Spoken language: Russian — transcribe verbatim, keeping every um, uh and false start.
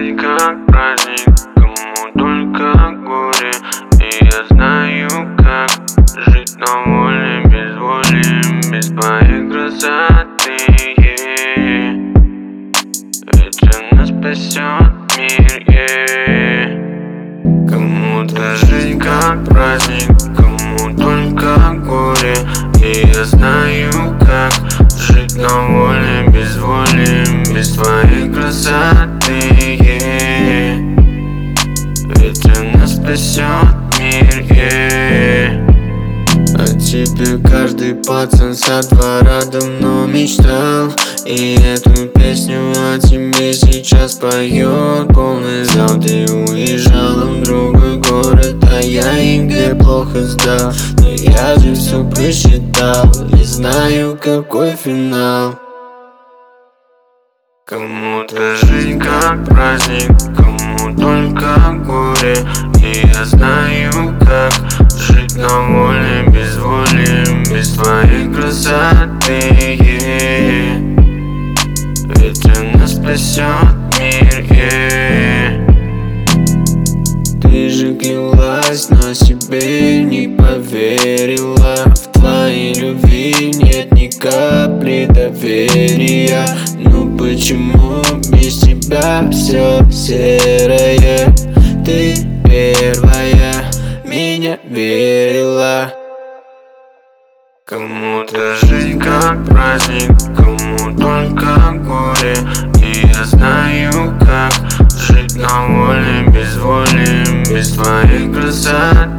жизнь как праздник, кому только горе. И я знаю, как жить на воле, без воли, без твоей красоты. Ведь она спасет мир, yeah. Кому-то жизнь как праздник, кому только горе. И я знаю, как жить на воле, без воли, без твоей красоты, yeah. Ведь она спасет мир, yeah. О тебе каждый пацан со двора давно мечтал. И эту песню о тебе сейчас поет полный зал. Ты уезжала в другой город, а я ЕГЭ плохо сдал. Но я же все просчитал и знаю, какой финал. Кому-то жизнь как праздник, кому только горе. И я знаю, как жить на воле, без воли, без твоей красоты, yeah. Ведь она спасет мир, yeah. Ты же клялась, но себе не поверила. В твоей любви нет ни капли доверия. Ну почему без тебя все серое? Ты первая меня верила. Кому-то жизнь как праздник, кому только горе. И я знаю, как жить на воле, без воли, без твоей красоты.